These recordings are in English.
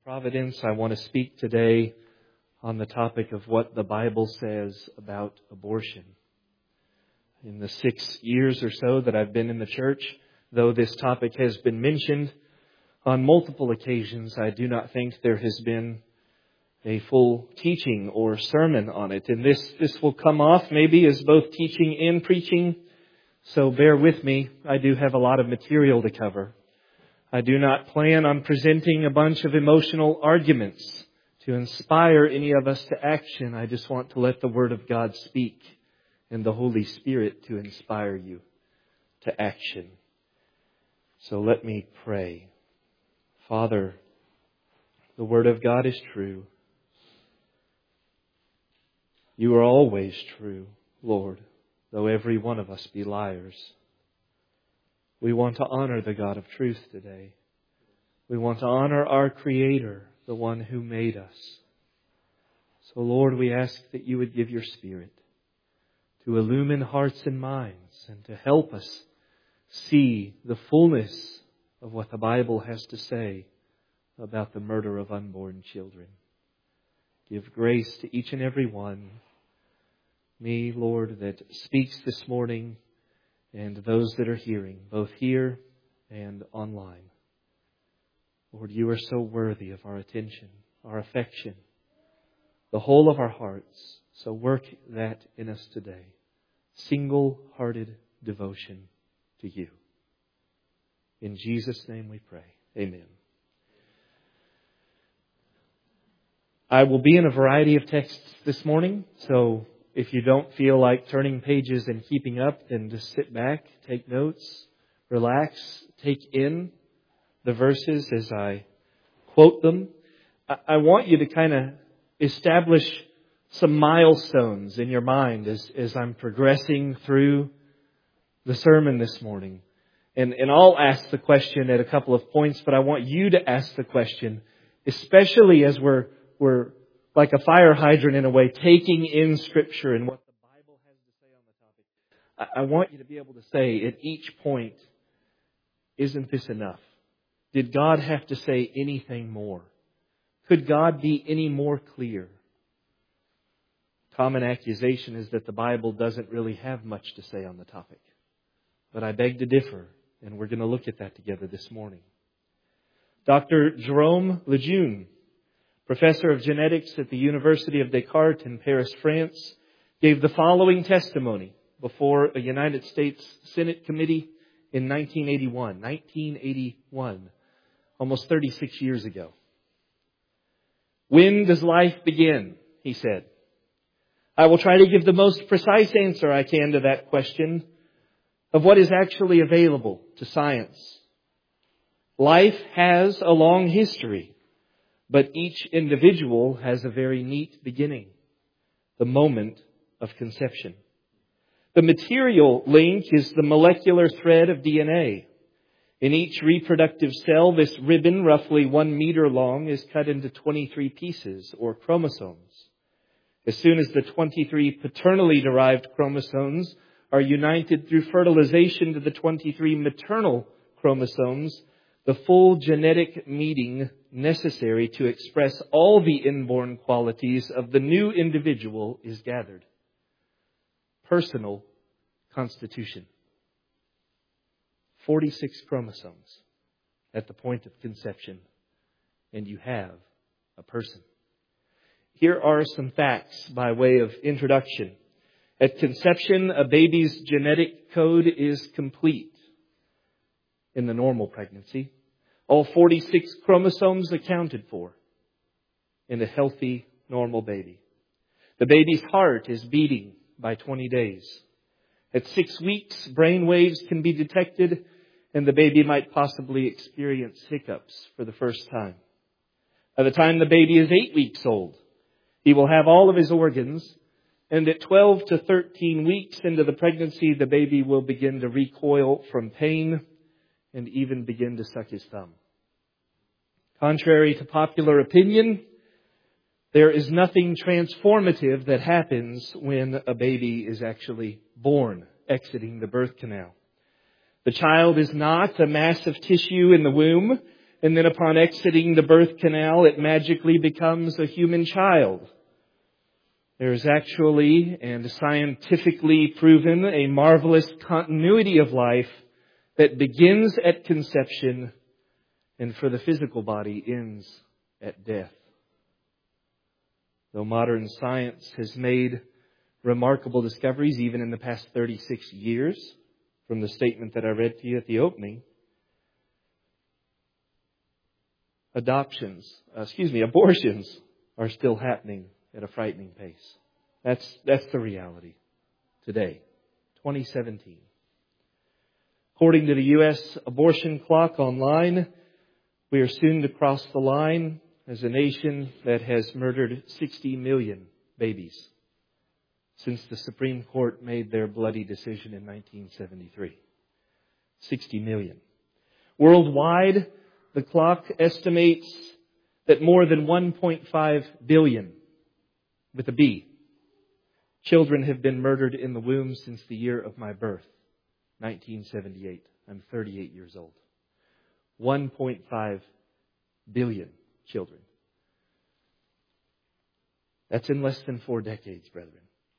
Providence, I want to speak today on the topic of what the Bible says about abortion. In the 6 years or so that I've been in the church, though this topic has been mentioned on multiple occasions, I do not think there has been a full teaching or sermon on it. And this will come off maybe as both teaching and preaching, so bear with me. I do have a lot of material to cover. I do not plan on presenting a bunch of emotional arguments to inspire any of us to action. I just want to let the Word of God speak and the Holy Spirit to inspire you to action. So let me pray. Father, the Word of God is true. You are always true, Lord, though every one of us be liars. We want to honor the God of truth today. We want to honor our Creator, the one who made us. So, Lord, we ask that you would give your Spirit to illumine hearts and minds and to help us see the fullness of what the Bible has to say about the murder of unborn children. Give grace to each and every one. Me, Lord, that speaks this morning, and those that are hearing, both here and online. Lord, you are so worthy of our attention, our affection, the whole of our hearts. So work that in us today. Single-hearted devotion to you. In Jesus' name we pray. Amen. I will be in a variety of texts this morning, so if you don't feel like turning pages and keeping up, then just sit back, take notes, relax, take in the verses as I quote them. I want you to kind of establish some milestones in your mind as I'm progressing through the sermon this morning. And I'll ask the question at a couple of points, but I want you to ask the question, especially as we're like a fire hydrant in a way, taking in Scripture and what the Bible has to say on the topic. I want you to be able to say at each point, isn't this enough? Did God have to say anything more? Could God be any more clear? Common accusation is that the Bible doesn't really have much to say on the topic. But I beg to differ, and we're going to look at that together this morning. Dr. Jerome Lejeune, professor of genetics at the University of Descartes in Paris, France, gave the following testimony before a United States Senate committee in 1981, almost 36 years ago. When does life begin? He said. I will try to give the most precise answer I can to that question of what is actually available to science. Life has a long history. But each individual has a very neat beginning, the moment of conception. The material link is the molecular thread of DNA. In each reproductive cell, this ribbon, roughly 1 meter long, is cut into 23 pieces, or chromosomes. As soon as the 23 paternally derived chromosomes are united through fertilization to the 23 maternal chromosomes, the full genetic meeting necessary to express all the inborn qualities of the new individual is gathered. Personal constitution. 46 chromosomes at the point of conception, and you have a person. Here are some facts by way of introduction. At conception, a baby's genetic code is complete. In the normal pregnancy, all 46 chromosomes accounted for in a healthy, normal baby. The baby's heart is beating by 20 days. At 6 weeks, brain waves can be detected, and the baby might possibly experience hiccups for the first time. By the time the baby is 8 weeks old, he will have all of his organs, and at 12 to 13 weeks into the pregnancy, the baby will begin to recoil from pain and even begin to suck his thumb. Contrary to popular opinion, there is nothing transformative that happens when a baby is actually born, exiting the birth canal. The child is not a mass of tissue in the womb, and then upon exiting the birth canal, it magically becomes a human child. There is actually, and scientifically proven, a marvelous continuity of life that begins at conception and for the physical body ends at death. Though modern science has made remarkable discoveries even in the past 36 years, from the statement that I read to you at the opening, abortions are still happening at a frightening pace. That's the reality today, 2017. According to the U.S. abortion clock online, we are soon to cross the line as a nation that has murdered 60 million babies since the Supreme Court made their bloody decision in 1973. 60 million. Worldwide, the clock estimates that more than 1.5 billion, with a B, children have been murdered in the womb since the year of my birth, 1978. I'm 38 years old. 1.5 billion children. That's in less than 4 decades, brethren.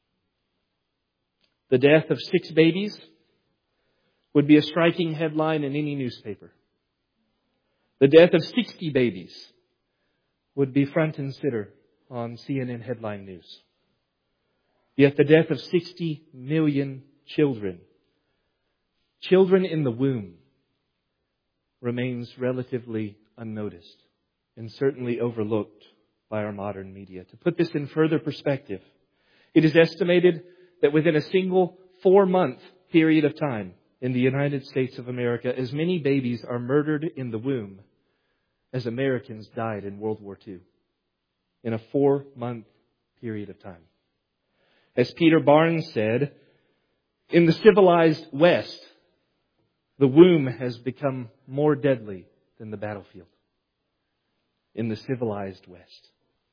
The death of 6 babies would be a striking headline in any newspaper. The death of 60 babies would be front and center on CNN headline news. Yet the death of 60 million children in the womb, remains relatively unnoticed and certainly overlooked by our modern media. To put this in further perspective, it is estimated that within a single 4-month period of time in the United States of America, as many babies are murdered in the womb as Americans died in World War II. In a 4-month period of time. As Peter Barnes said, in the civilized West, the womb has become more deadly than the battlefield. In the civilized West.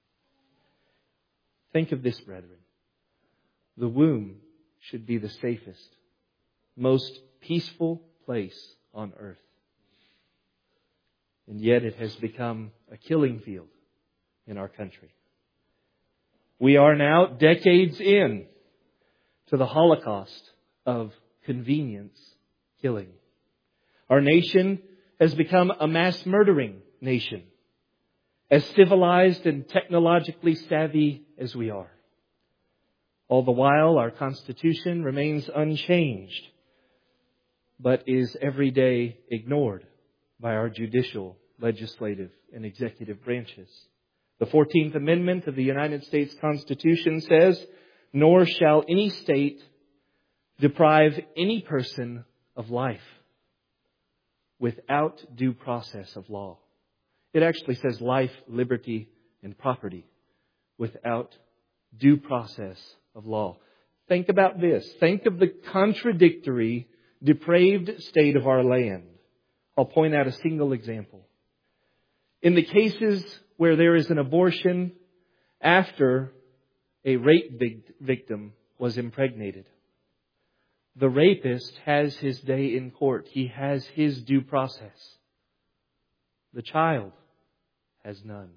Think of this, brethren. The womb should be the safest, most peaceful place on earth. And yet it has become a killing field in our country. We are now decades in to the Holocaust of convenience killing. Our nation has become a mass murdering nation, as civilized and technologically savvy as we are. All the while, our Constitution remains unchanged, but is every day ignored by our judicial, legislative, and executive branches. The 14th Amendment of the United States Constitution says, "Nor shall any state deprive any person of life without due process of law." It actually says life, liberty, and property without due process of law. Think about this. Think of the contradictory, depraved state of our land. I'll point out a single example. In the cases where there is an abortion after a rape victim was impregnated, the rapist has his day in court. He has his due process. The child has none.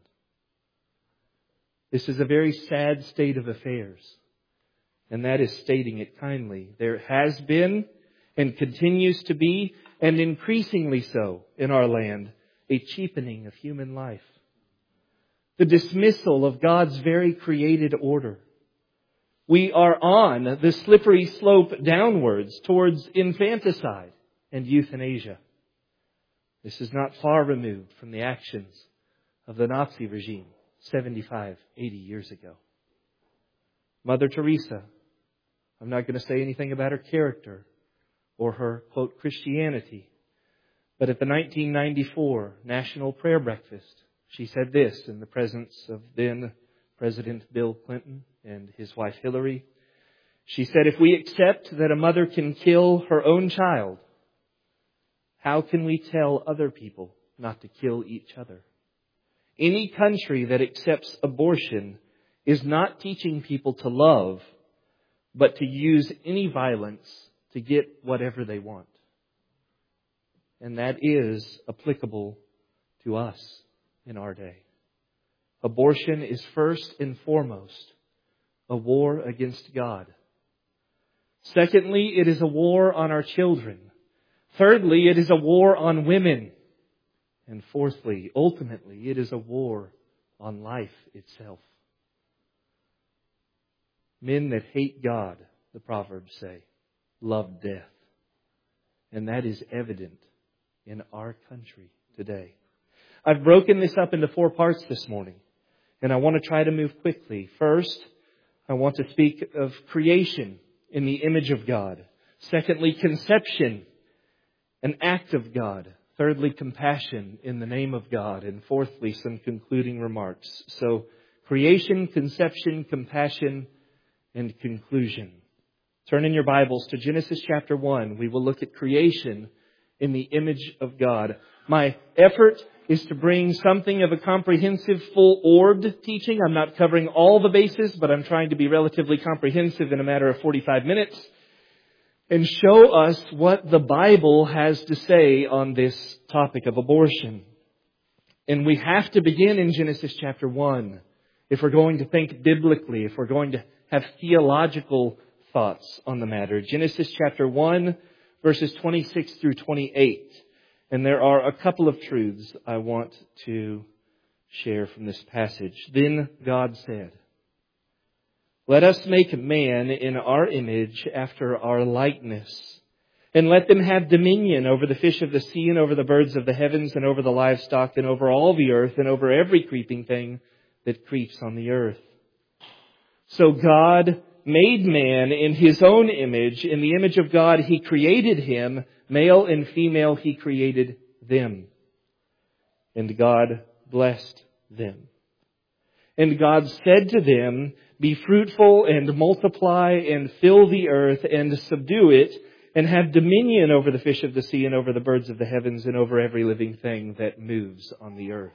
This is a very sad state of affairs, and that is stating it kindly. There has been and continues to be, and increasingly so in our land, a cheapening of human life. The dismissal of God's very created order. We are on the slippery slope downwards towards infanticide and euthanasia. This is not far removed from the actions of the Nazi regime 75, 80 years ago. Mother Teresa, I'm not going to say anything about her character or her, quote, Christianity, but at the 1994 National Prayer Breakfast, she said this in the presence of then President Bill Clinton and his wife Hillary. She said, "If we accept that a mother can kill her own child, how can we tell other people not to kill each other? Any country that accepts abortion is not teaching people to love, but to use any violence to get whatever they want." And that is applicable to us in our day. Abortion is first and foremost a war against God. Secondly, it is a war on our children. Thirdly, it is a war on women. And fourthly, ultimately, it is a war on life itself. Men that hate God, the Proverbs say, love death. And that is evident in our country today. I've broken this up into 4 parts this morning, and I want to try to move quickly. First, I want to speak of creation in the image of God. Secondly, conception, an act of God. Thirdly, compassion in the name of God. And fourthly, some concluding remarks. So, creation, conception, compassion, and conclusion. Turn in your Bibles to Genesis chapter 1. We will look at creation in the image of God. My effort is to bring something of a comprehensive, full-orbed teaching. I'm not covering all the bases, but I'm trying to be relatively comprehensive in a matter of 45 minutes and show us what the Bible has to say on this topic of abortion. And we have to begin in Genesis chapter 1 if we're going to think biblically, if we're going to have theological thoughts on the matter. Genesis chapter 1, verses 26 through 28. And there are a couple of truths I want to share from this passage. Then God said, "Let us make man in our image after our likeness, and let them have dominion over the fish of the sea and over the birds of the heavens and over the livestock and over all the earth and over every creeping thing that creeps on the earth." So God made man in His own image. In the image of God He created him. Male and female He created them. And God blessed them. And God said to them, "Be fruitful and multiply and fill the earth and subdue it and have dominion over the fish of the sea and over the birds of the heavens and over every living thing that moves on the earth."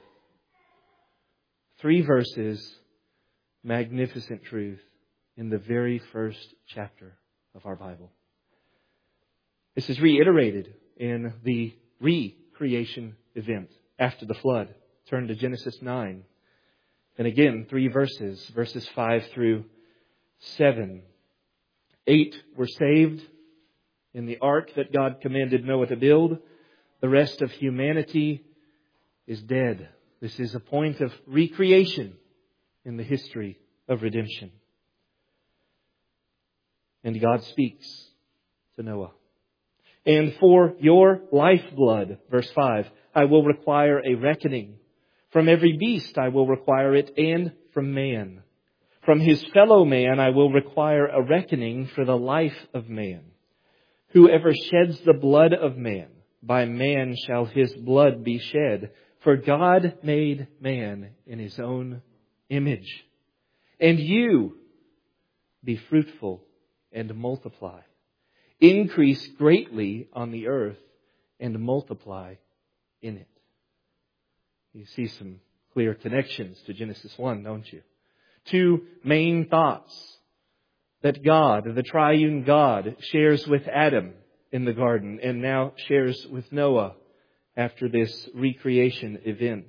3 verses, magnificent truth in the very first chapter of our Bible. This is reiterated in the recreation event after the flood. Turn to Genesis 9. And again, 3 verses, verses 5 through 7. 8 were saved in the ark that God commanded Noah to build. The rest of humanity is dead. This is a point of recreation in the history of redemption. And God speaks to Noah. "And for your lifeblood," verse 5, "I will require a reckoning. From every beast I will require it, and from man. From his fellow man I will require a reckoning for the life of man. Whoever sheds the blood of man, by man shall his blood be shed. For God made man in His own image. And you, be fruitful and multiply. Increase greatly on the earth and multiply in it." You see some clear connections to Genesis 1, don't you? 2 main thoughts that God, the triune God, shares with Adam in the garden and now shares with Noah after this recreation event.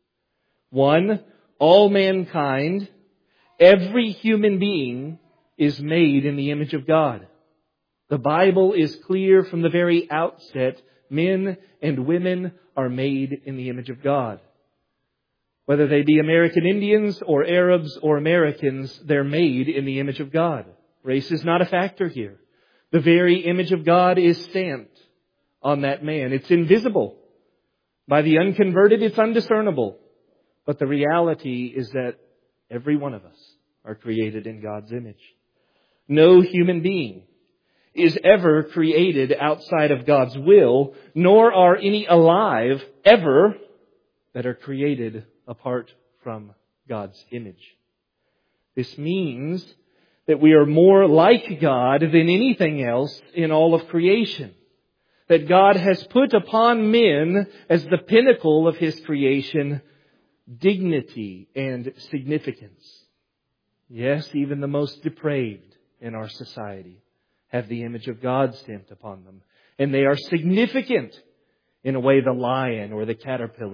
1, all mankind, every human being, is made in the image of God. The Bible is clear from the very outset. Men and women are made in the image of God. Whether they be American Indians or Arabs or Americans, they're made in the image of God. Race is not a factor here. The very image of God is stamped on that man. It's invisible. By the unconverted, it's undiscernible. But the reality is that every one of us are created in God's image. No human being is ever created outside of God's will, nor are any alive ever that are created apart from God's image. This means that we are more like God than anything else in all of creation. That God has put upon men, as the pinnacle of His creation, dignity and significance. Yes, even the most depraved in our society have the image of God stamped upon them. And they are significant in a way the lion or the caterpillar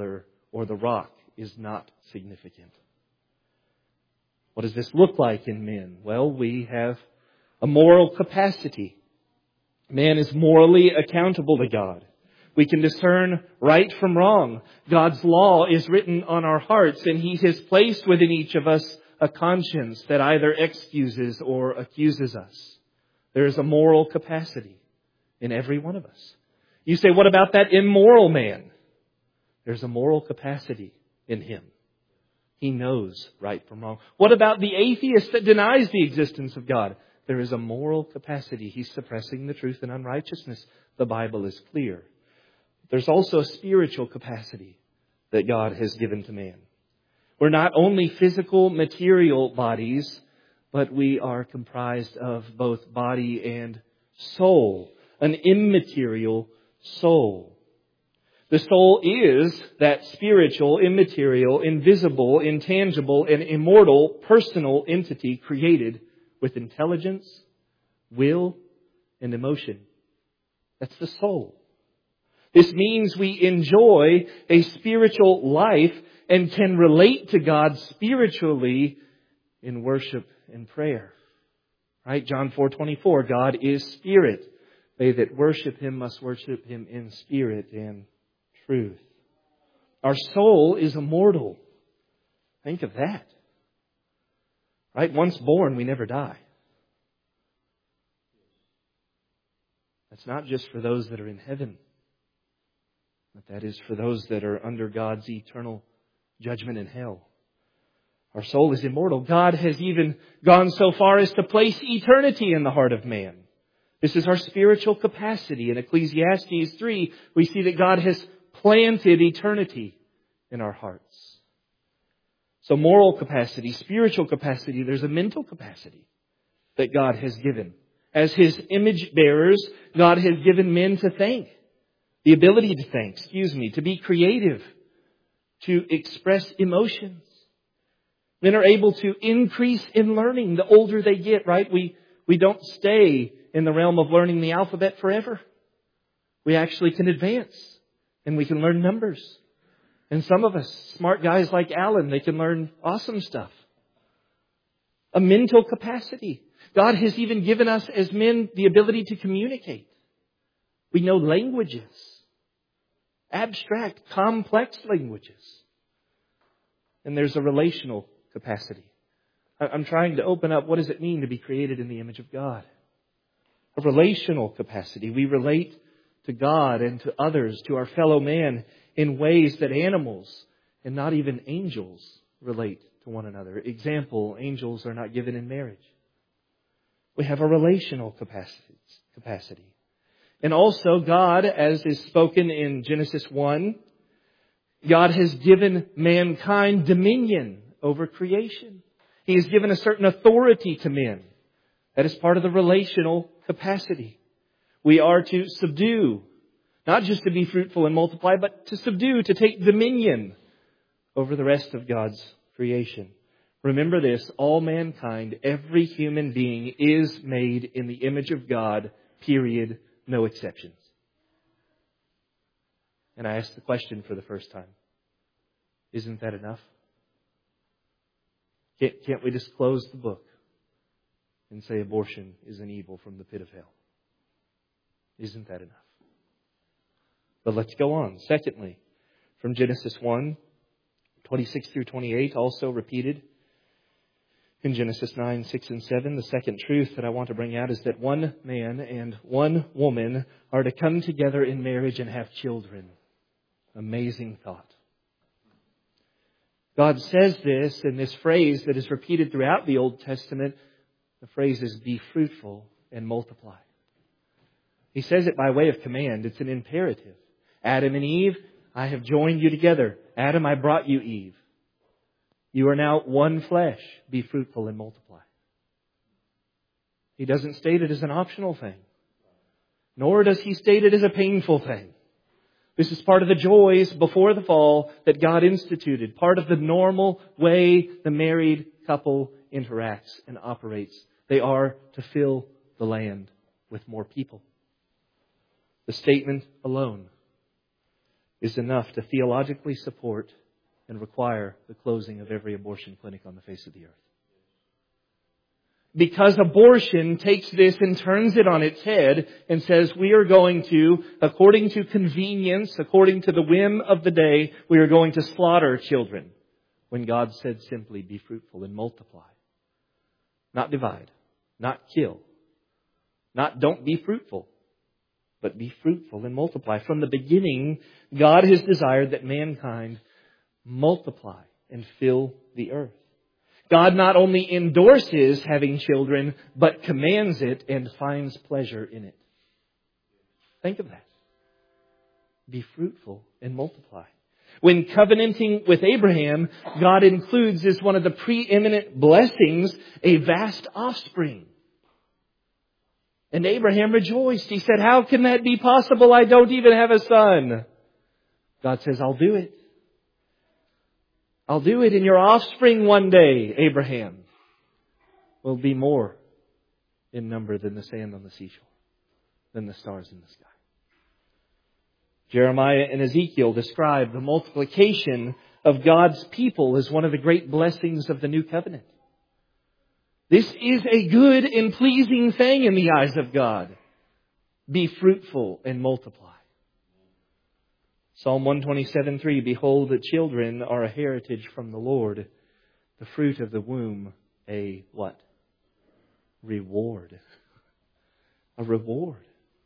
or the rock is not significant. What does this look like in men? Well, we have a moral capacity. Man is morally accountable to God. We can discern right from wrong. God's law is written on our hearts, and He has placed within each of us a conscience that either excuses or accuses us. There is a moral capacity in every one of us. You say, what about that immoral man? There's a moral capacity in him. He knows right from wrong. What about the atheist that denies the existence of God? There is a moral capacity. He's suppressing the truth and unrighteousness. The Bible is clear. There's also a spiritual capacity that God has given to man. We're not only physical, material bodies, but we are comprised of both body and soul, an immaterial soul. The soul is that spiritual, immaterial, invisible, intangible, and immortal personal entity created with intelligence, will, and emotion. That's the soul. This means we enjoy a spiritual life and can relate to God spiritually in worship and prayer. Right? John 4:24, God is spirit. They that worship Him must worship Him in spirit and truth. Our soul is immortal. Think of that. Right? Once born, we never die. That's not just for those that are in heaven, but that is for those that are under God's eternal judgment in hell. Our soul is immortal. God has even gone so far as to place eternity in the heart of man. This is our spiritual capacity. In Ecclesiastes 3, we see that God has planted eternity in our hearts. So moral capacity, spiritual capacity, there's a mental capacity that God has given. As His image bearers, God has given men to think. The ability to think, to be creative, to express emotions. Men are able to increase in learning the older they get, right? We don't stay in the realm of learning the alphabet forever. We actually can advance and we can learn numbers. And some of us, smart guys like Alan, they can learn awesome stuff. A mental capacity. God has even given us as men the ability to communicate. We know languages. Abstract, complex languages. And there's a relational capacity. I'm trying to open up, what does it mean to be created in the image of God? A relational capacity. We relate to God and to others, to our fellow man, in ways that animals and not even angels relate to one another. Example, angels are not given in marriage. We have a relational capacity. And also God, as is spoken in Genesis 1, God has given mankind dominion over creation. He has given a certain authority to men. That is part of the relational capacity. We are to subdue, not just to be fruitful and multiply, but to subdue, to take dominion over the rest of God's creation. Remember this, all mankind, every human being is made in the image of God, period, no exceptions. And I asked the question for the first time. Isn't that enough? Can't we just close the book and say abortion is an evil from the pit of hell? Isn't that enough? But let's go on. Secondly, from Genesis 1, 26 through 28, also repeated in Genesis 9, 6, and 7, the second truth that I want to bring out is that one man and one woman are to come together in marriage and have children. Amazing thought. God says this in this phrase that is repeated throughout the Old Testament. The phrase is, be fruitful and multiply. He says it by way of command. It's an imperative. Adam and Eve, I have joined you together. Adam, I brought you Eve. You are now one flesh. Be fruitful and multiply. He doesn't state it as an optional thing. Nor does He state it as a painful thing. This is part of the joys before the fall that God instituted. Part of the normal way the married couple interacts and operates. They are to fill the land with more people. The statement alone is enough to theologically support and require the closing of every abortion clinic on the face of the earth. Because abortion takes this and turns it on its head and says we are going to, according to convenience, according to the whim of the day, we are going to slaughter children. When God said simply, be fruitful and multiply. Not divide, not kill, not don't be fruitful, but be fruitful and multiply. From the beginning, God has desired that mankind multiply and fill the earth. God not only endorses having children, but commands it and finds pleasure in it. Think of that. Be fruitful and multiply. When covenanting with Abraham, God includes as one of the preeminent blessings a vast offspring. And Abraham rejoiced. He said, how can that be possible? I don't even have a son. God says, I'll do it. I'll do it, and your offspring one day, Abraham, will be more in number than the sand on the seashore, than the stars in the sky. Jeremiah and Ezekiel describe the multiplication of God's people as one of the great blessings of the new covenant. This is a good and pleasing thing in the eyes of God. Be fruitful and multiply. Psalm 127:3, behold, the children are a heritage from the Lord, the fruit of the womb, a what? Reward. A reward.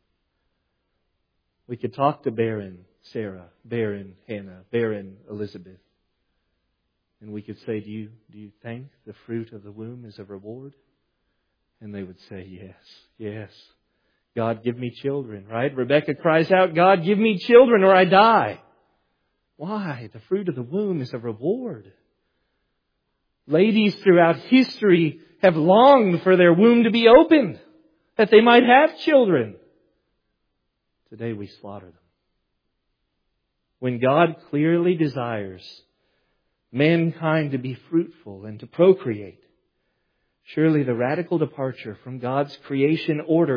We could talk to barren Sarah, barren Hannah, barren Elizabeth. And we could say, do you think the fruit of the womb is a reward? And they would say, yes. God, give me children, right? Rebecca cries out, God, give me children or I die. Why? The fruit of the womb is a reward. Ladies throughout history have longed for their womb to be opened, that they might have children. Today we slaughter them. When God clearly desires mankind to be fruitful and to procreate, surely the radical departure from God's creation order,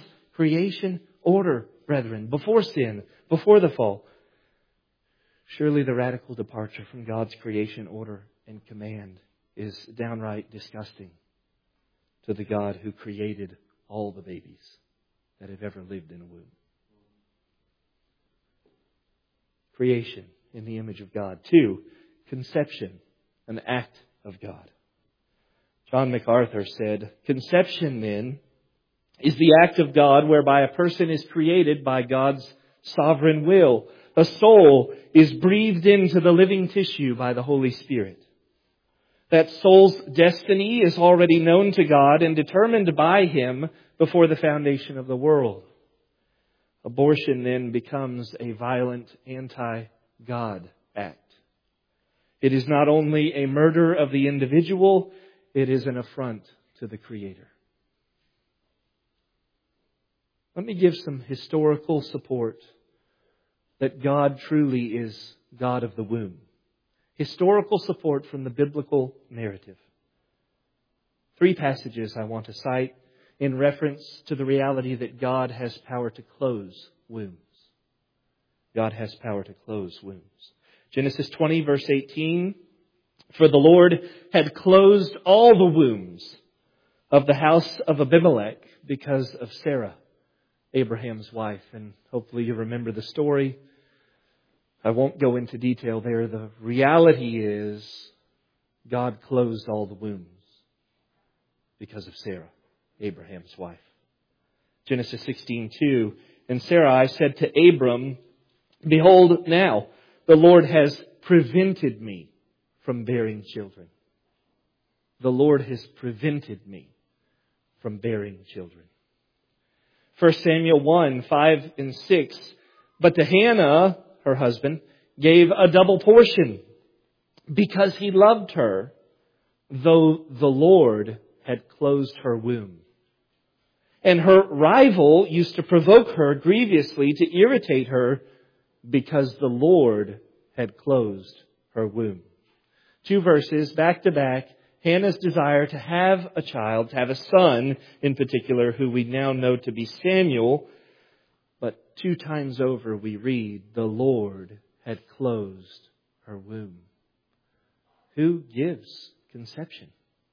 brethren, before sin, before the fall, surely the radical departure from God's creation order and command is downright disgusting to the God who created all the babies that have ever lived in a womb. Creation in the image of God. 2, conception, an act of God. John MacArthur said, conception then is the act of God whereby a person is created by God's sovereign will. A soul is breathed into the living tissue by the Holy Spirit. That soul's destiny is already known to God and determined by Him before the foundation of the world. Abortion then becomes a violent anti-God act. It is not only a murder of the individual, it is an affront to the Creator. Let me give some historical support that God truly is God of the womb. Historical support from the biblical narrative. 3 passages I want to cite in reference to the reality that God has power to close wombs. God has power to close wombs. Genesis 20, verse 18. For the Lord had closed all the wombs of the house of Abimelech because of Sarah, Abraham's wife. And hopefully you remember the story. I won't go into detail there. The reality is God closed all the wombs because of Sarah, Abraham's wife. Genesis 16:2. And Sarai said to Abram, behold, now the Lord has prevented me from bearing children. The Lord has prevented me from bearing children. 1 Samuel 1, 5 and 6. But to Hannah, her husband, gave a double portion because he loved her, though the Lord had closed her womb. And her rival used to provoke her grievously to irritate her because the Lord had closed her womb. 2 verses back to back. Hannah's desire to have a child, to have a son in particular, who we now know to be Samuel, But 2 times over we read, the Lord had closed her womb. Who gives conception?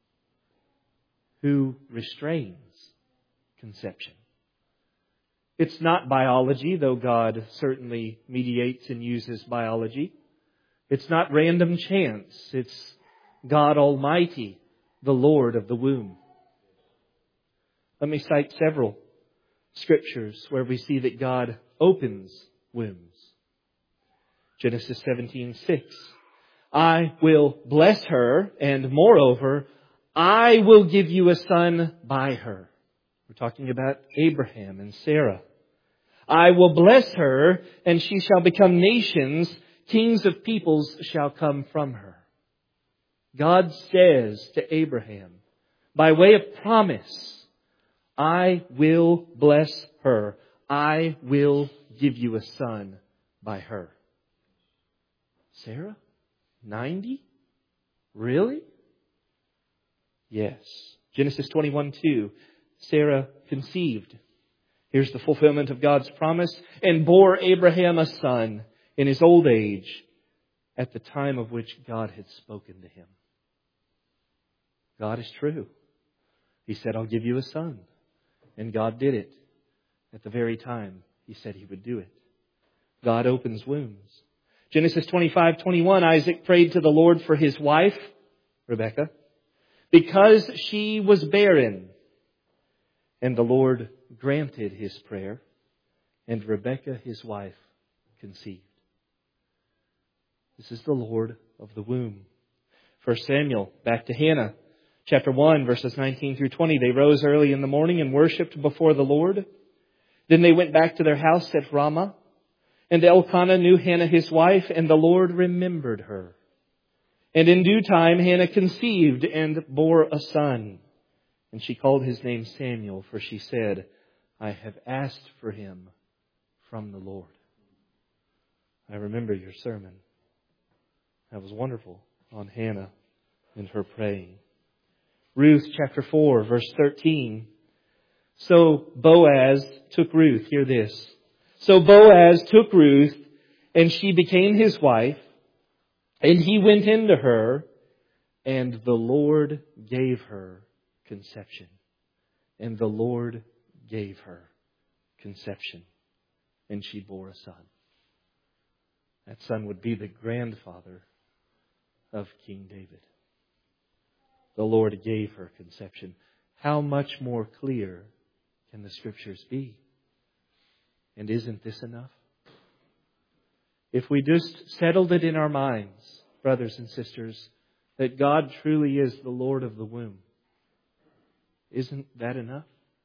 Who restrains conception? It's not biology, though God certainly mediates and uses biology. It's not random chance. It's God Almighty, the Lord of the womb. Let me cite several scriptures where we see that God opens wombs. Genesis 17:6. I will bless her, and moreover, I will give you a son by her. We're talking about Abraham and Sarah. I will bless her, and she shall become nations. Kings of peoples shall come from her. God says to Abraham, by way of promise, I will bless her. I will give you a son by her. Sarah? 90? Really? Yes. Genesis 21:2. Sarah conceived. Here's the fulfillment of God's promise. And bore Abraham a son in his old age at the time of which God had spoken to him. God is true. He said, I'll give you a son. And God did it at the very time He said He would do it. God opens wombs. Genesis 25:21, Isaac prayed to the Lord for his wife, Rebekah, because she was barren. And the Lord granted his prayer, and Rebekah, his wife, conceived. This is the Lord of the womb. 1 Samuel, back to Hannah. Chapter 1, verses 19 through 20. They rose early in the morning and worshipped before the Lord. Then they went back to their house at Ramah. And Elkanah knew Hannah his wife, and the Lord remembered her. And in due time Hannah conceived and bore a son. And she called his name Samuel, for she said, I have asked for him from the Lord. I remember your sermon. That was wonderful on Hannah and her praying. Ruth chapter 4, verse 13. So Boaz took Ruth. Hear this. So Boaz took Ruth, and she became his wife, and he went into her, and the Lord gave her conception. And the Lord gave her conception, and she bore a son. That son would be the grandfather of King David. The Lord gave her conception. How much more clear can the Scriptures be? And isn't this enough? If we just settled it in our minds, brothers and sisters, that God truly is the Lord of the womb, isn't that enough?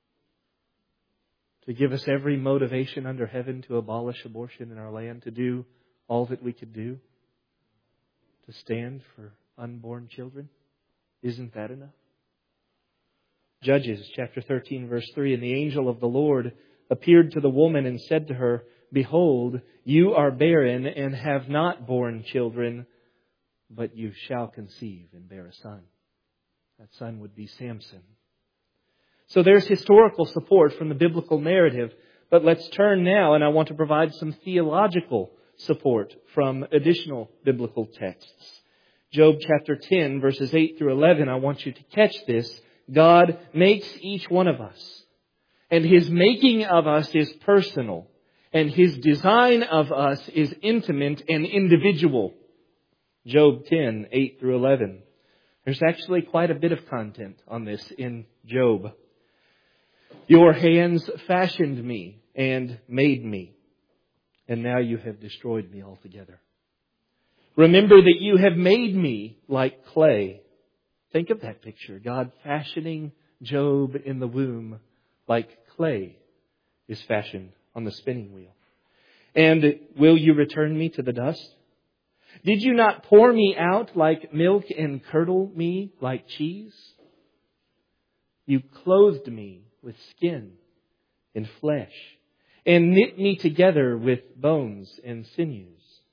To give us every motivation under heaven to abolish abortion in our land, to do all that we could do, to stand for unborn children? Isn't that enough? Judges chapter 13 verse 3, and the angel of the Lord appeared to the woman and said to her, Behold, you are barren and have not borne children, but you shall conceive and bear a son. That son would be Samson. So there's historical support from the biblical narrative, but let's turn now, and I want to provide some theological support from additional biblical texts. Job chapter 10, verses 8 through 11, I want you to catch this. God makes each one of us, and His making of us is personal, and His design of us is intimate and individual. Job 10, 8 through 11. There's actually quite a bit of content on this in Job. Your hands fashioned me and made me, and now you have destroyed me altogether. Remember that you have made me like clay. Think of that picture. God fashioning Job in the womb like clay is fashioned on the spinning wheel. And will you return me to the dust? Did you not pour me out like milk and curdle me like cheese? You clothed me with skin and flesh and knit me together with bones and sinews.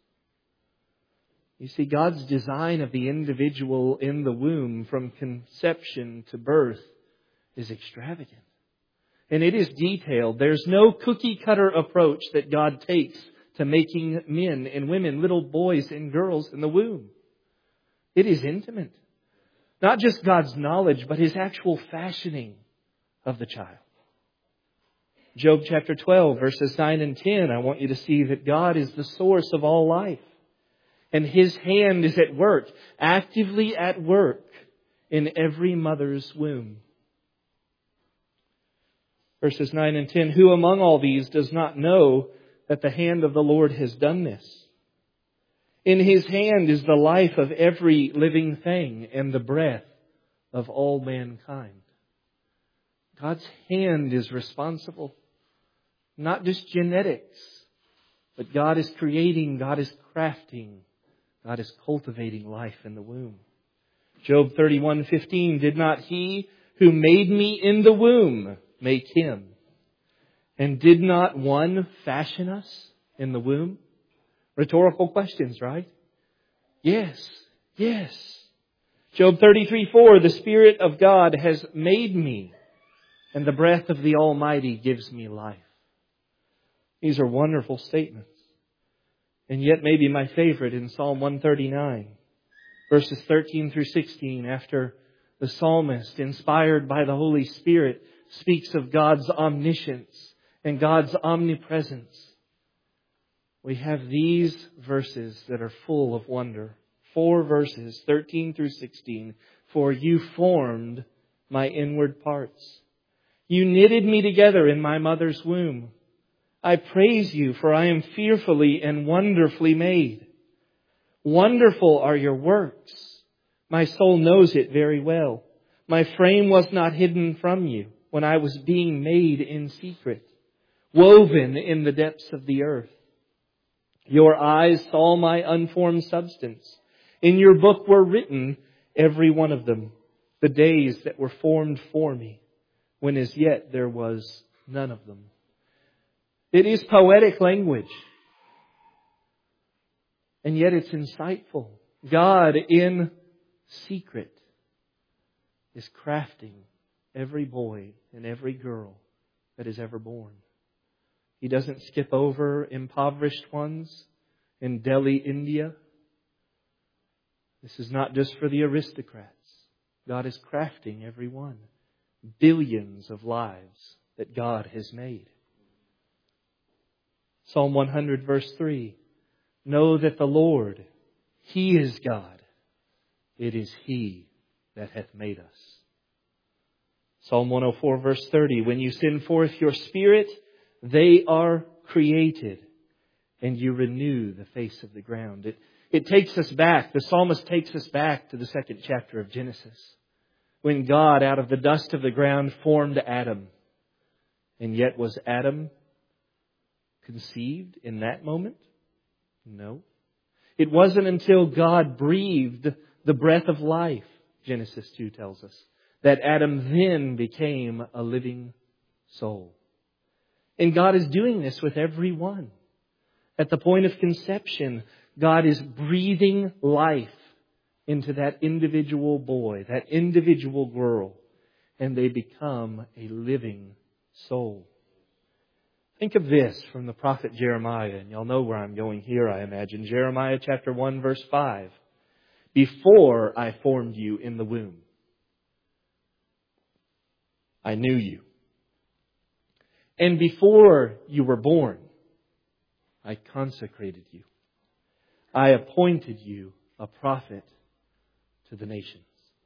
You see, God's design of the individual in the womb from conception to birth is extravagant. And it is detailed. There's no cookie-cutter approach that God takes to making men and women, little boys and girls in the womb. It is intimate. Not just God's knowledge, but His actual fashioning of the child. Job chapter 12, verses 9 and 10, I want you to see that God is the source of all life. And His hand is at work, actively at work in every mother's womb. Verses 9 and 10, who among all these does not know that the hand of the Lord has done this? In His hand is the life of every living thing and the breath of all mankind. God's hand is responsible. Not just genetics, but God is creating, God is crafting, God is cultivating life in the womb. Job 31:15, did not He who made me in the womb make him? And did not one fashion us in the womb? Rhetorical questions, right? Yes, yes. Job 33:4, the Spirit of God has made me, and the breath of the Almighty gives me life. These are wonderful statements. And yet maybe my favorite in Psalm 139, verses 13 through 16, after the psalmist, inspired by the Holy Spirit, speaks of God's omniscience and God's omnipresence. We have these verses that are full of wonder. 4 verses, 13 through 16. For you formed my inward parts. You knitted me together in my mother's womb. I praise you, for I am fearfully and wonderfully made. Wonderful are your works. My soul knows it very well. My frame was not hidden from you when I was being made in secret, woven in the depths of the earth. Your eyes saw my unformed substance. In your book were written, every one of them, the days that were formed for me, when as yet there was none of them. It is poetic language. And yet it's insightful. God in secret is crafting every boy and every girl that is ever born. He doesn't skip over impoverished ones in Delhi, India. This is not just for the aristocrats. God is crafting every one. Billions of lives that God has made. Psalm 100 verse 3. Know that the Lord, He is God. It is He that hath made us. Psalm 104 verse 30. When you send forth your Spirit, they are created, and you renew the face of the ground. It takes us back. The psalmist takes us back to the 2nd chapter of Genesis, when God out of the dust of the ground formed Adam. And yet was Adam conceived in that moment? No. It wasn't until God breathed the breath of life, Genesis 2 tells us, that Adam then became a living soul. And God is doing this with every one. At the point of conception, God is breathing life into that individual boy, that individual girl, and they become a living soul. Think of this from the prophet Jeremiah, and y'all know where I'm going here, I imagine. Jeremiah chapter 1 verse 5. Before I formed you in the womb, I knew you. And before you were born, I consecrated you. I appointed you a prophet to the nations.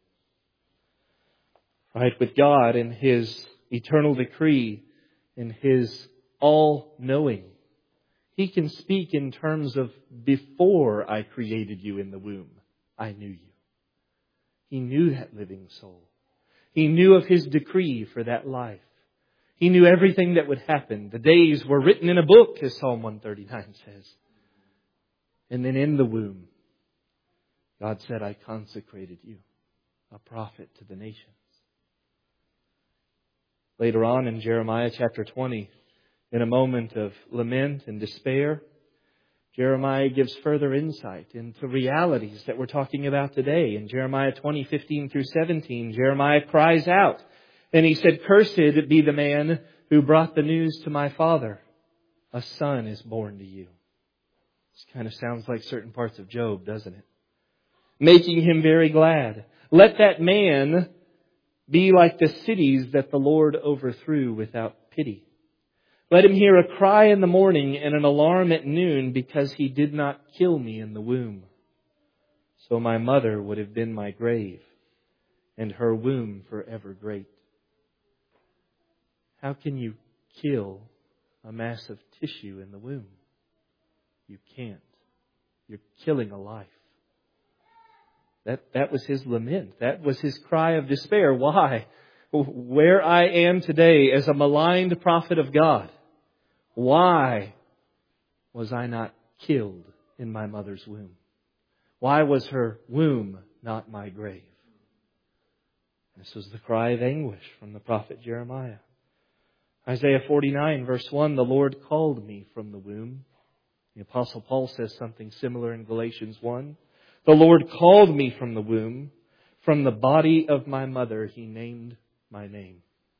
Right, with God and His eternal decree and His all-knowing, He can speak in terms of before I created you in the womb, I knew you. He knew that living soul. He knew of His decree for that life. He knew everything that would happen. The days were written in a book, as Psalm 139 says. And then in the womb, God said, I consecrated you, a prophet to the nations. Later on in Jeremiah chapter 20, in a moment of lament and despair, Jeremiah gives further insight into realities that we're talking about today. In Jeremiah 20:15 through 17, Jeremiah cries out And he said, "Cursed be the man who brought the news to my father. A son is born to you." This kind of sounds like certain parts of Job, doesn't it? Making him very glad. Let that man be like the cities that the Lord overthrew without pity. Let him hear a cry in the morning and an alarm at noon, because he did not kill me in the womb. So my mother would have been my grave, and her womb forever great. How can you kill a mass of tissue in the womb? You can't. You're killing a life. That was his lament. That was his cry of despair. Why? Where I am today as a maligned prophet of God, why was I not killed in my mother's womb? Why was her womb not my grave? This was the cry of anguish from the prophet Jeremiah. Isaiah 49 verse 1, "The Lord called me from the womb." The Apostle Paul says something similar in Galatians 1. "The Lord called me from the womb. From the body of my mother He named my name."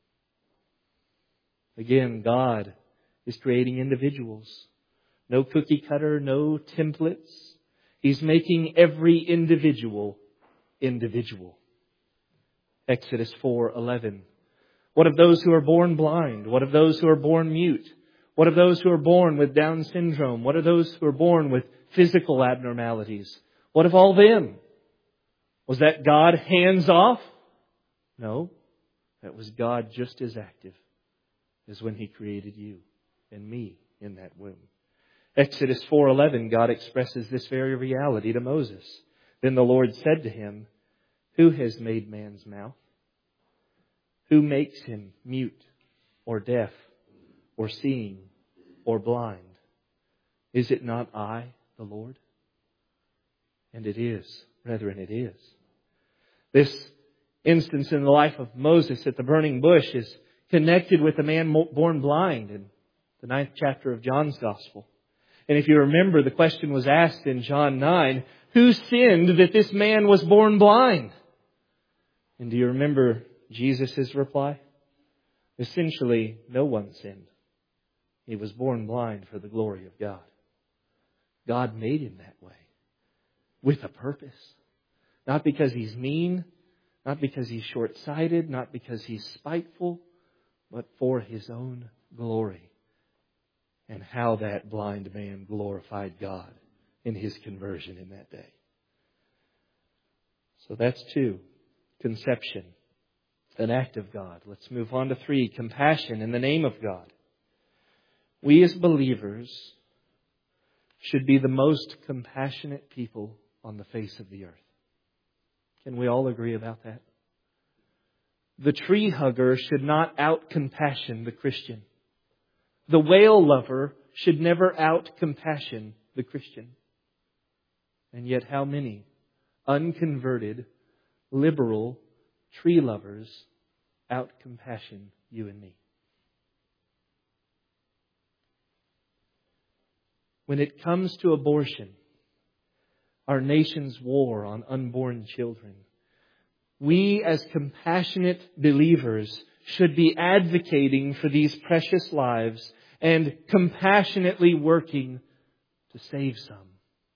Again, God is creating individuals. No cookie cutter, no templates. He's making every individual individual. Exodus 4:11. What of those who are born blind? What of those who are born mute? What of those who are born with Down syndrome? What of those who are born with physical abnormalities? What of all them? Was that God hands off? No. That was God just as active as when He created you and me in that womb. Exodus 4:11, God expresses this very reality to Moses. "Then the Lord said to him, Who has made man's mouth? Who makes him mute or deaf or seeing or blind? Is it not I, the Lord?" And it is, brethren, it is. This instance in the life of Moses at the burning bush is connected with a man born blind in the 9th chapter of John's Gospel. And if you remember, the question was asked in John 9, who sinned that this man was born blind? And do you remember Jesus' reply? Essentially, no one sinned. He was born blind for the glory of God. God made him that way with a purpose. Not because he's mean, not because he's short-sighted, not because he's spiteful, but for His own glory. And how that blind man glorified God in his conversion in that day. So that's 2. Conception, an act of God. Let's move on to 3. Compassion in the name of God. We as believers should be the most compassionate people on the face of the earth. Can we all agree about that? The tree hugger should not out-compassion the Christian. The whale lover should never out-compassion the Christian. And yet how many unconverted, liberal tree lovers out-compassion you and me? When it comes to abortion, our nation's war on unborn children, we as compassionate believers should be advocating for these precious lives and compassionately working to save some.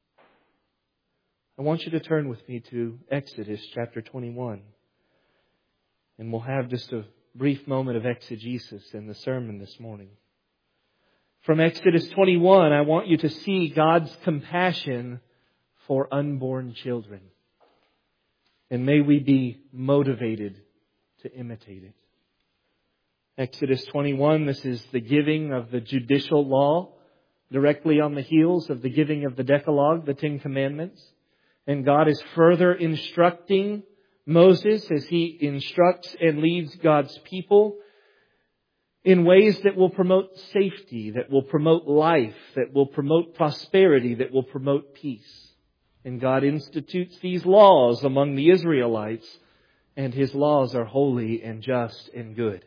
I want you to turn with me to Exodus chapter 21. And we'll have just a brief moment of exegesis in the sermon this morning. From Exodus 21, I want you to see God's compassion for unborn children. And may we be motivated to imitate it. Exodus 21, this is the giving of the judicial law, directly on the heels of the giving of the Decalogue, the 10 Commandments. And God is further instructing Moses as he instructs and leads God's people in ways that will promote safety, that will promote life, that will promote prosperity, that will promote peace. And God institutes these laws among the Israelites, and His laws are holy and just and good.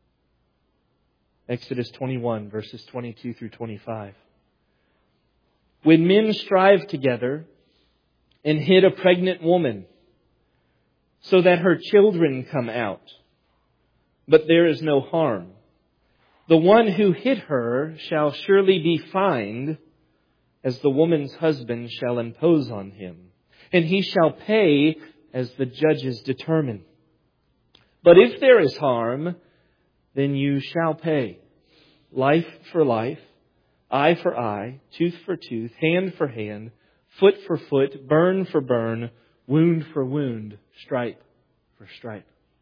Exodus 21, verses 22 through 25. When men strive together and hid a pregnant woman so that her children come out, but there is no harm. The one who hit her shall surely be fined, as the woman's husband shall impose on him, and he shall pay as the judges determine. But if there is harm, then you shall pay. Life for life, eye for eye, tooth for tooth, hand for hand, foot for foot, burn for burn, wound for wound, stripe for stripe.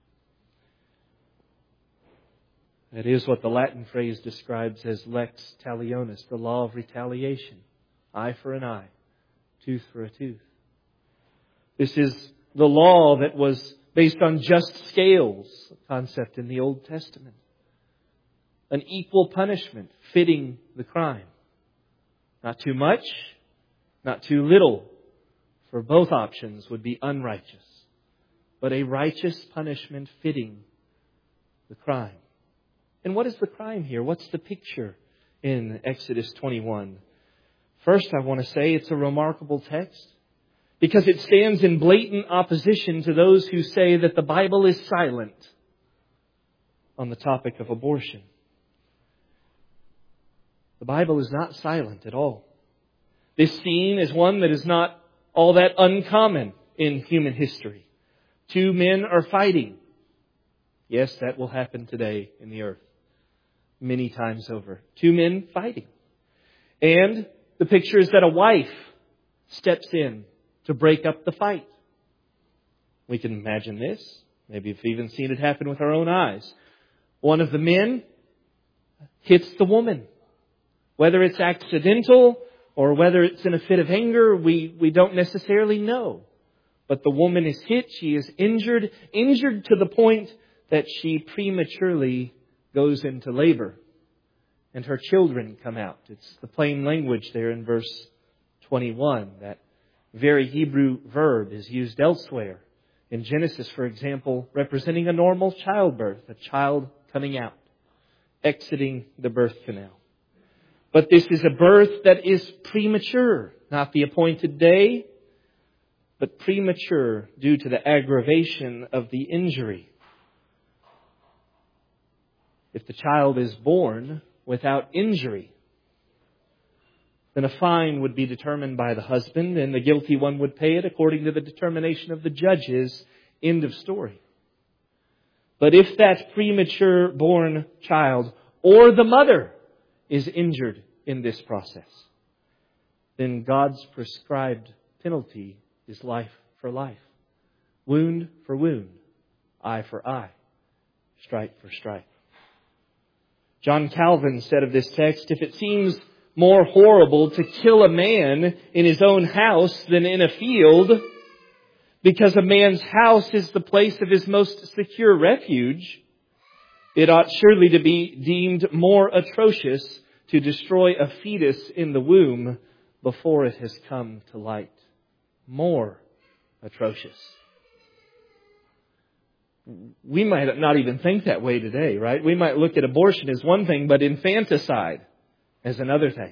That is what the Latin phrase describes as lex talionis, the law of retaliation. Eye for an eye, tooth for a tooth. This is the law that was based on just scales, a concept in the Old Testament. An equal punishment fitting the crime. Not too much, not too little, for both options would be unrighteous. But a righteous punishment fitting the crime. And what is the crime here? What's the picture in Exodus 21? First, I want to say it's a remarkable text because it stands in blatant opposition to those who say that the Bible is silent on the topic of abortion. The Bible is not silent at all. This scene is one that is not all that uncommon in human history. Two men are fighting. Yes, that will happen today in the earth. Many times over. Two men fighting. And the picture is that a wife steps in to break up the fight. We can imagine this. Maybe we've even seen it happen with our own eyes. One of the men hits the woman. Whether it's accidental or whether it's in a fit of anger, we don't necessarily know. But the woman is hit. She is injured to the point that she prematurely goes into labor. And her children come out. It's the plain language there in verse 21. That very Hebrew verb is used elsewhere. In Genesis, for example, representing a normal childbirth, a child coming out, exiting the birth canal. But this is a birth that is premature, not the appointed day, but premature due to the aggravation of the injury. If the child is born without injury, then a fine would be determined by the husband and the guilty one would pay it according to the determination of the judges. End of story. But if that premature born child or the mother is injured in this process, then God's prescribed penalty is life for life. Wound for wound. Eye for eye. Stripe for stripe. John Calvin said of this text, if it seems more horrible to kill a man in his own house than in a field, because a man's house is the place of his most secure refuge, it ought surely to be deemed more atrocious to destroy a fetus in the womb before it has come to light. More atrocious. We might not even think that way today, right? We might look at abortion as one thing, but infanticide as another thing.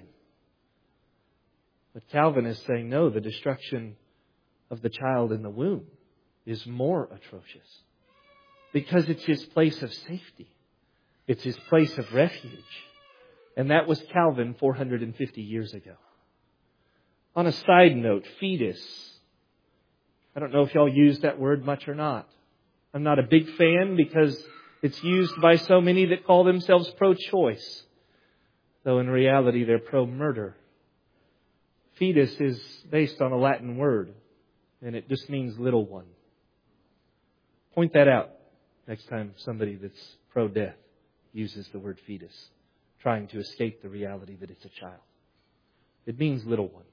But Calvin is saying, no, the destruction of the child in the womb is more atrocious. Because it's his place of safety. It's his place of refuge. And that was Calvin 450 years ago. On a side note, fetus. I don't know if y'all use that word much or not. I'm not a big fan because it's used by so many that call themselves pro-choice. Though in reality they're pro-murder. Fetus is based on a Latin word. And it just means little one. Point that out next time somebody that's pro-death uses the word fetus, trying to escape the reality that it's a child. It means little one.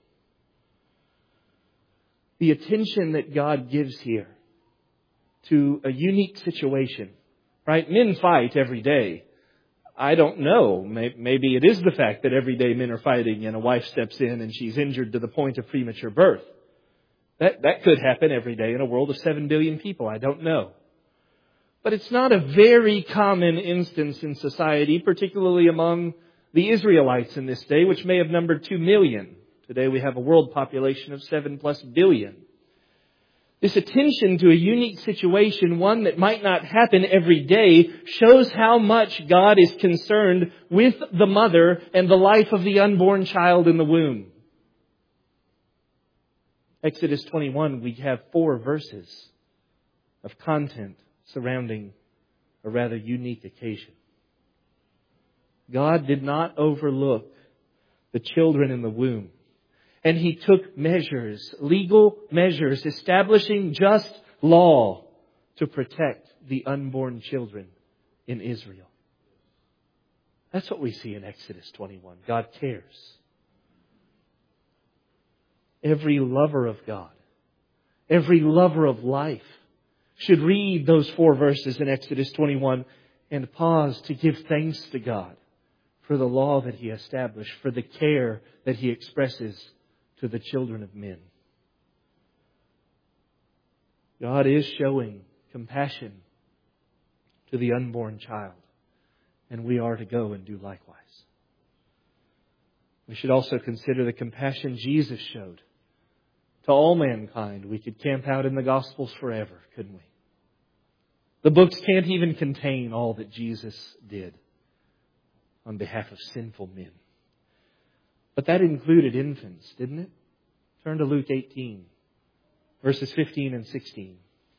The attention that God gives here to a unique situation, right? Men fight every day. I don't know. Maybe it is the fact that every day men are fighting and a wife steps in and she's injured to the point of premature birth. That could happen every day in a world of 7 billion people. I don't know. But it's not a very common instance in society, particularly among the Israelites in this day, which may have numbered 2 million. Today we have a world population of 7+ billion. This attention to a unique situation, one that might not happen every day, shows how much God is concerned with the mother and the life of the unborn child in the womb. Exodus 21, we have 4 verses of content surrounding a rather unique occasion. God did not overlook the children in the womb. And He took measures, legal measures, establishing just law to protect the unborn children in Israel. That's what we see in Exodus 21. God cares. Every lover of God, every lover of life should read those 4 verses in Exodus 21 and pause to give thanks to God for the law that He established, for the care that He expresses to the children of men. God is showing compassion to the unborn child, and we are to go and do likewise. We should also consider the compassion Jesus showed to all mankind. We could camp out in the Gospels forever, couldn't we? The books can't even contain all that Jesus did on behalf of sinful men. But that included infants, didn't it? Turn to Luke 18, verses 15 and 16.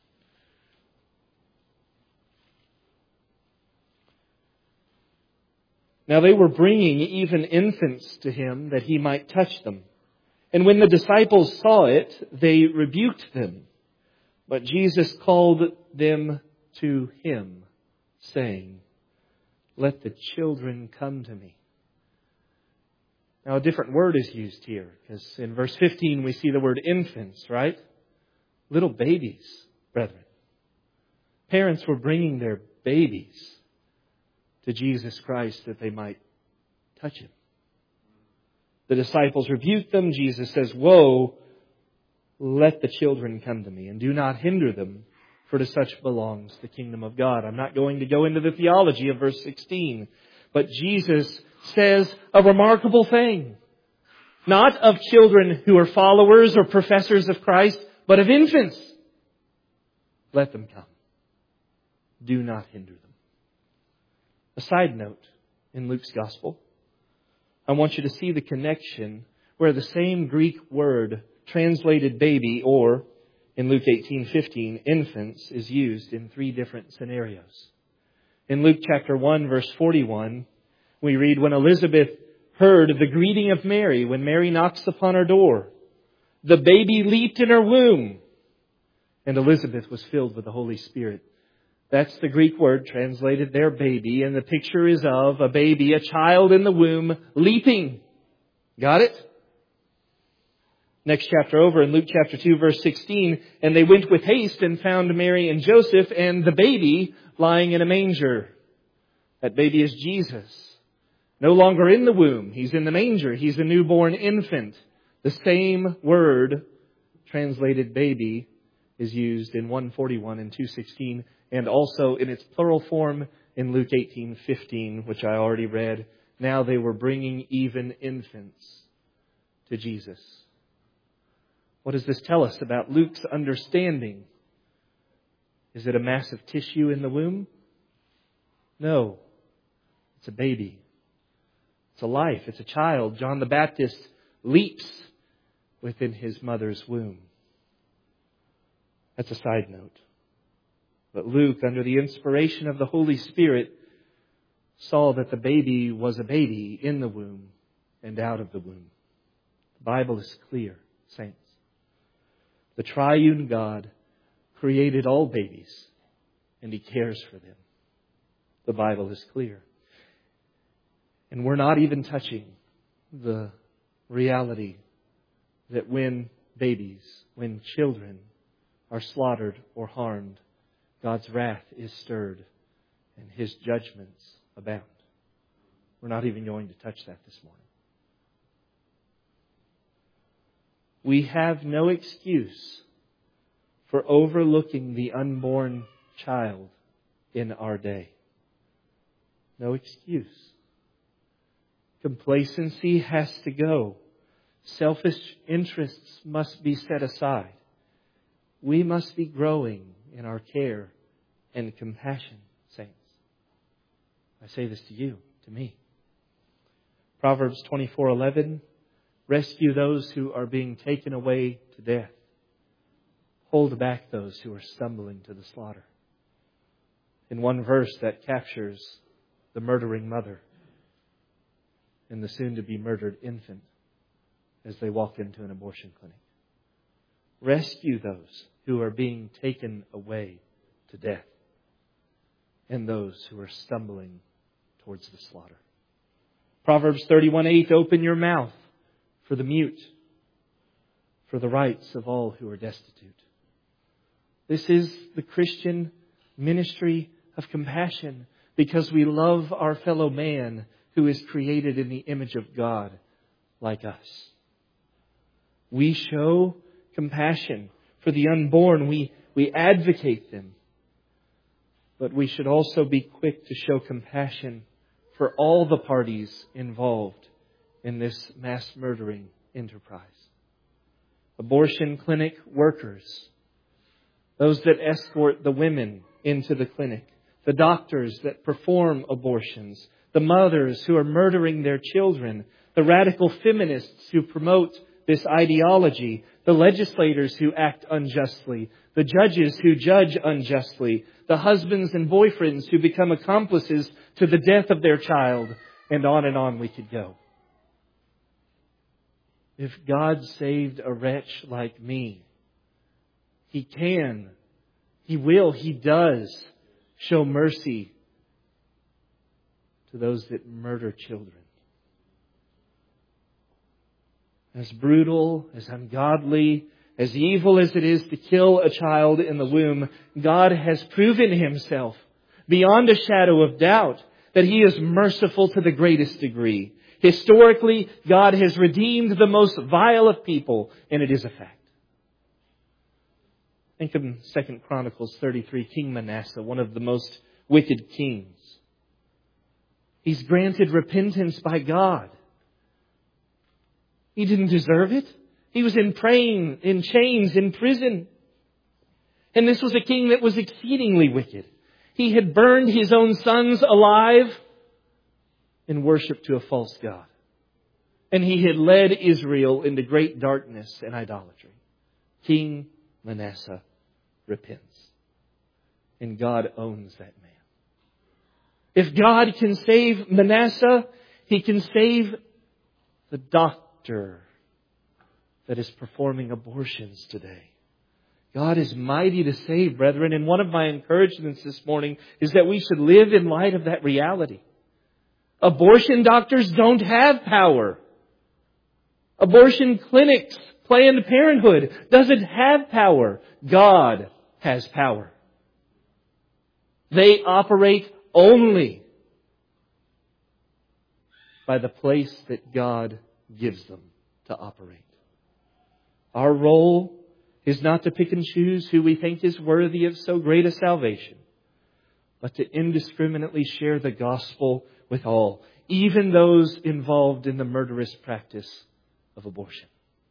Now they were bringing even infants to Him that He might touch them. And when the disciples saw it, they rebuked them. But Jesus called them to Him, saying, "Let the children come to me." Now a different word is used here, because in verse 15 we see the word infants, right? Little babies, brethren. Parents were bringing their babies to Jesus Christ that they might touch Him. The disciples rebuked them. Jesus says, "Woe, let the children come to me, and do not hinder them, for to such belongs the kingdom of God." I'm not going to go into the theology of verse 16, but Jesus says a remarkable thing. Not of children who are followers or professors of Christ, but of infants. Let them come. Do not hinder them. A side note in Luke's Gospel. I want you to see the connection where the same Greek word translated baby, or in Luke 18:15, infants, is used in 3 different scenarios. In Luke chapter 1, verse 41, we read, when Elizabeth heard the greeting of Mary, when Mary knocks upon her door, the baby leaped in her womb, and Elizabeth was filled with the Holy Spirit. That's the Greek word translated there, baby, and the picture is of a baby, a child in the womb, leaping. Got it? Next chapter over in Luke chapter 2, verse 16, and they went with haste and found Mary and Joseph and the baby lying in a manger. That baby is Jesus. No longer in the womb. He's in the manger. He's a newborn infant. The same word translated baby is used in 141 and 216, and also in its plural form in Luke 18:15, which I already read. Now they were bringing even infants to Jesus. What does this tell us about Luke's understanding? Is it a mass of tissue in the womb? No. It's a baby. It's a life. It's a child. John the Baptist leaps within his mother's womb. That's a side note. But Luke, under the inspiration of the Holy Spirit, saw that the baby was a baby in the womb and out of the womb. The Bible is clear, saints. The triune God created all babies, and He cares for them. The Bible is clear. And we're not even touching the reality that when babies, when children are slaughtered or harmed, God's wrath is stirred and His judgments abound. We're not even going to touch that this morning. We have no excuse for overlooking the unborn child in our day. No excuse. Complacency has to go. Selfish interests must be set aside. we must be growing in our care and compassion, saints. I say this to you, to me. Proverbs 24:11, rescue those who are being taken away to death. Hold back those who are stumbling to the slaughter. In one verse that captures the murdering mother and the soon-to-be murdered infant as they walk into an abortion clinic. Rescue those who are being taken away to death and those who are stumbling towards the slaughter. Proverbs 31:8, open your mouth for the mute, for the rights of all who are destitute. This is the Christian ministry of compassion because we love our fellow man who is created in the image of God like us. We show compassion for the unborn. We advocate them. But we should also be quick to show compassion for all the parties involved in this mass murdering enterprise. Abortion clinic workers, those that escort the women into the clinic, the doctors that perform abortions, the mothers who are murdering their children, the radical feminists who promote this ideology, the legislators who act unjustly, the judges who judge unjustly, the husbands and boyfriends who become accomplices to the death of their child, and on we could go. If God saved a wretch like me, He can, He will, He does show mercy to those that murder children. As brutal, as ungodly, as evil as it is to kill a child in the womb, God has proven Himself beyond a shadow of doubt that He is merciful to the greatest degree. Historically, God has redeemed the most vile of people, and it is a fact. Think of 2 Chronicles 33, King Manasseh, one of the most wicked kings. He's granted repentance by God. He didn't deserve it. He was in chains, in prison. And this was a king that was exceedingly wicked. He had burned his own sons alive in worship to a false god. And he had led Israel into great darkness and idolatry. King Manasseh repents. And God owns that man. If God can save Manasseh, He can save the doctor that is performing abortions today. God is mighty to save, brethren. And one of my encouragements this morning is that we should live in light of that reality. Abortion doctors don't have power. Abortion clinics, Planned Parenthood doesn't have power. God has power. They operate only by the place that God gives them to operate. Our role is not to pick and choose who we think is worthy of so great a salvation, but to indiscriminately share the gospel with all, even those involved in the murderous practice of abortion.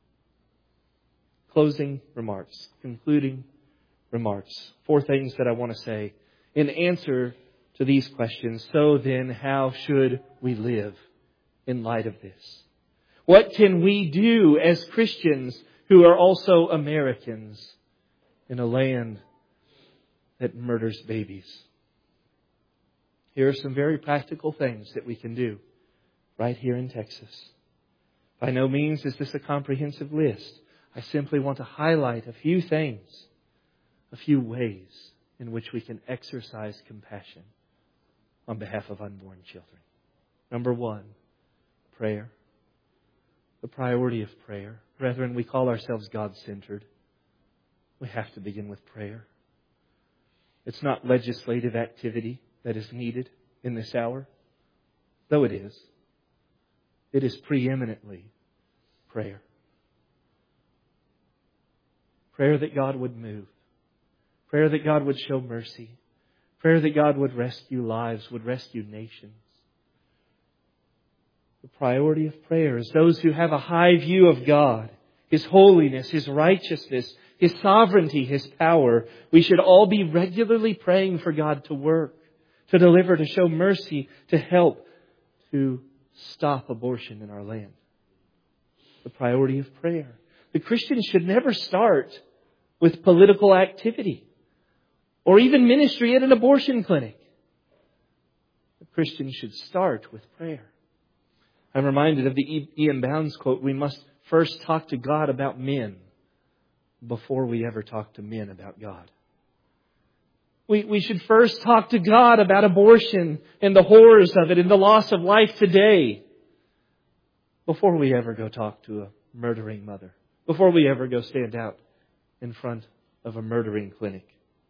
Closing remarks, concluding remarks. 4 things that I want to say in answer to these questions. So then, how should we live in light of this? What can we do as Christians who are also Americans in a land that murders babies? Here are some very practical things that we can do right here in Texas. By no means is this a comprehensive list. I simply want to highlight a few things, a few ways in which we can exercise compassion on behalf of unborn children. Number 1, prayer. The priority of prayer. Brethren, we call ourselves God-centered. We have to begin with prayer. It's not legislative activity that is needed in this hour, though it is. It is preeminently prayer. Prayer that God would move. Prayer that God would show mercy. Prayer that God would rescue lives, would rescue nations. The priority of prayer is those who have a high view of God, His holiness, His righteousness, His sovereignty, His power. We should all be regularly praying for God to work, to deliver, to show mercy, to help, to stop abortion in our land. The priority of prayer. The Christian should never start with political activity or even ministry at an abortion clinic. The Christian should start with prayer. I'm reminded of the E.M. Bounds quote, we must first talk to God about men before we ever talk to men about God. We should first talk to God about abortion and the horrors of it and the loss of life today before we ever go talk to a murdering mother, before we ever go stand out in front of a murdering clinic.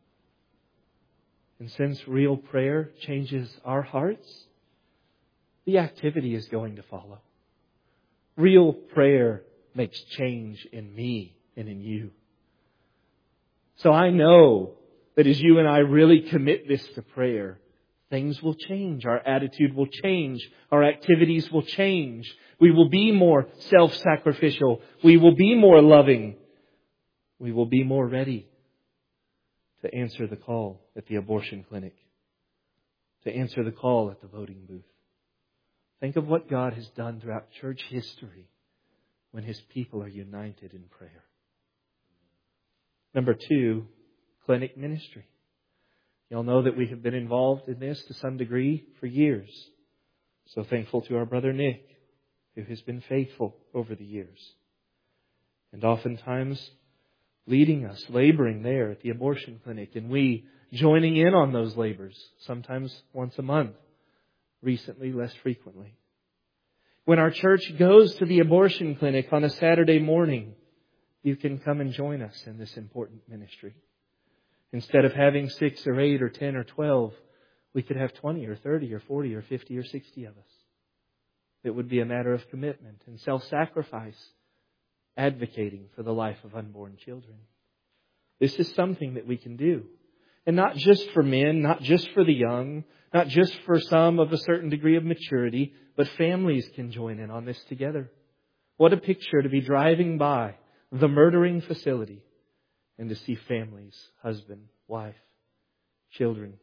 And since real prayer changes our hearts, the activity is going to follow. Real prayer makes change in me and in you. So I know that as you and I really commit this to prayer, things will change. Our attitude will change. Our activities will change. We will be more self-sacrificial. We will be more loving. We will be more ready to answer the call at the abortion clinic, to answer the call at the voting booth. Think of what God has done throughout church history when His people are united in prayer. Number 2, clinic ministry. You'll know that we have been involved in this to some degree for years. So thankful to our brother Nick, who has been faithful over the years. And oftentimes leading us, laboring there at the abortion clinic, and we joining in on those labors, sometimes once a month, recently less frequently. When our church goes to the abortion clinic on a Saturday morning, you can come and join us in this important ministry. Instead of having 6 or 8 or 10 or 12, we could have 20 or 30 or 40 or 50 or 60 of us. It would be a matter of commitment and self-sacrifice, advocating for the life of unborn children. This is something that we can do. And not just for men, not just for the young, not just for some of a certain degree of maturity, but families can join in on this together. What a picture to be driving by the murdering facility and to see families, husband, wife, children,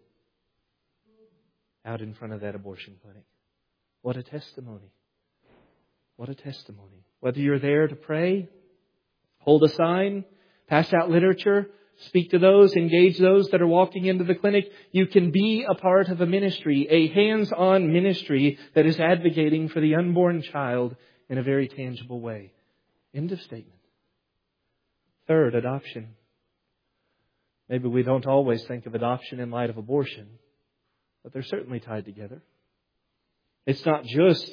out in front of that abortion clinic. What a testimony. What a testimony. Whether you're there to pray, hold a sign, pass out literature, speak to those, engage those that are walking into the clinic, you can be a part of a ministry, a hands-on ministry that is advocating for the unborn child in a very tangible way. End of statement. Third, adoption. Maybe we don't always think of adoption in light of abortion, but they're certainly tied together. It's not just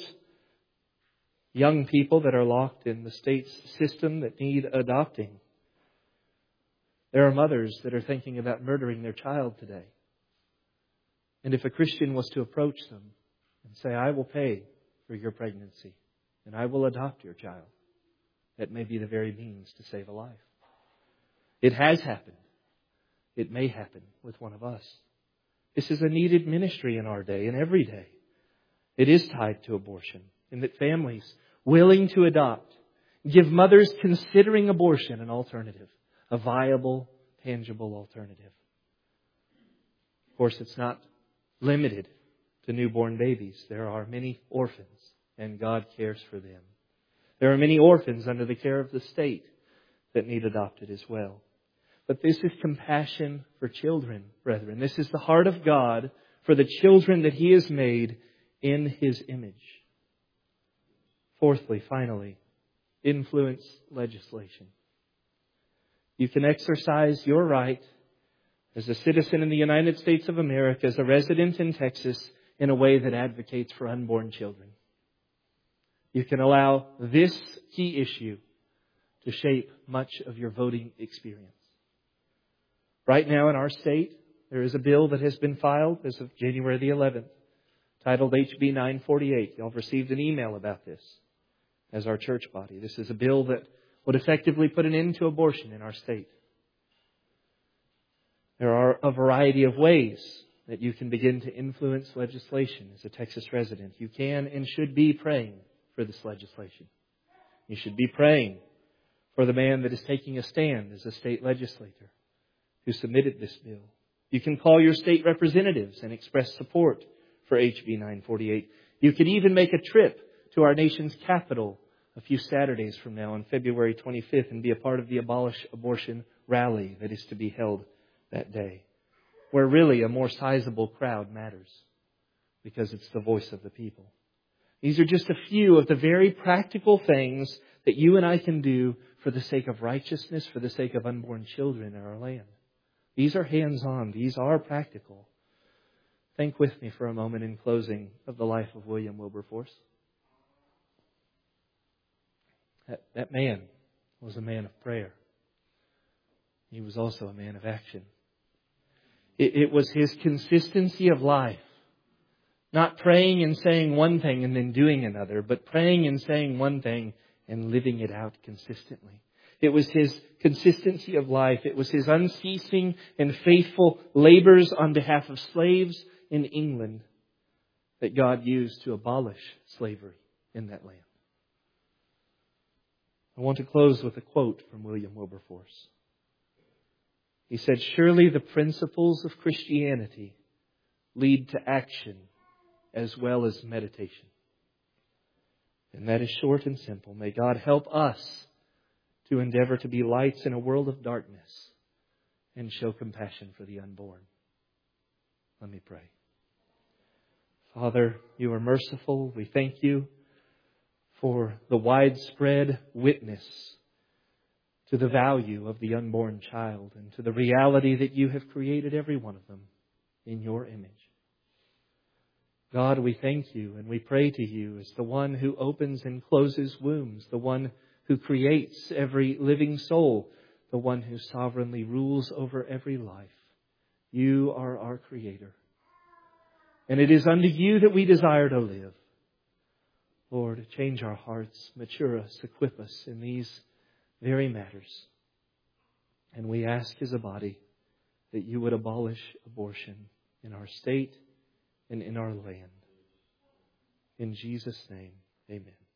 young people that are locked in the state's system that need adopting. There are mothers that are thinking about murdering their child today. And if a Christian was to approach them and say, I will pay for your pregnancy and I will adopt your child, that may be the very means to save a life. It has happened. It may happen with one of us. This is a needed ministry in our day and every day. It is tied to abortion in that families willing to adopt give mothers considering abortion an alternative, a viable, tangible alternative. Of course, it's not limited to newborn babies. There are many orphans, and God cares for them. There are many orphans under the care of the state that need adopted as well. But this is compassion for children, brethren. This is the heart of God for the children that He has made in His image. Fourthly, finally, influence legislation. You can exercise your right as a citizen in the United States of America, as a resident in Texas, in a way that advocates for unborn children. You can allow this key issue to shape much of your voting experience. Right now in our state, there is a bill that has been filed as of January the 11th, titled HB 948. Y'all have received an email about this as our church body. This is a bill that would effectively put an end to abortion in our state. There are a variety of ways that you can begin to influence legislation as a Texas resident. You can and should be praying for this legislation. You should be praying for the man that is taking a stand as a state legislator who submitted this bill. You can call your state representatives and express support for HB 948. You could even make a trip to our nation's capital a few Saturdays from now on February 25th and be a part of the Abolish Abortion rally that is to be held that day, where really a more sizable crowd matters because it's the voice of the people. These are just a few of the very practical things that you and I can do for the sake of righteousness, for the sake of unborn children in our land. These are hands-on. These are practical. Think with me for a moment in closing of the life of William Wilberforce. That man was a man of prayer. He was also a man of action. It was his consistency of life. Not praying and saying one thing and then doing another, but praying and saying one thing and living it out consistently. It was his consistency of life. It was his unceasing and faithful labors on behalf of slaves in England that God used to abolish slavery in that land. I want to close with a quote from William Wilberforce. He said, "Surely the principles of Christianity lead to action as well as meditation." And that is short and simple. May God help us to endeavor to be lights in a world of darkness and show compassion for the unborn. Let me pray. Father, you are merciful. We thank you for the widespread witness to the value of the unborn child and to the reality that you have created every one of them in your image. God, we thank you and we pray to you as the one who opens and closes wombs, the one who creates every living soul, the one who sovereignly rules over every life. You are our Creator. And it is unto you that we desire to live. Lord, change our hearts, mature us, equip us in these very matters. And we ask as a body that you would abolish abortion in our state and in our land. In Jesus' name, amen.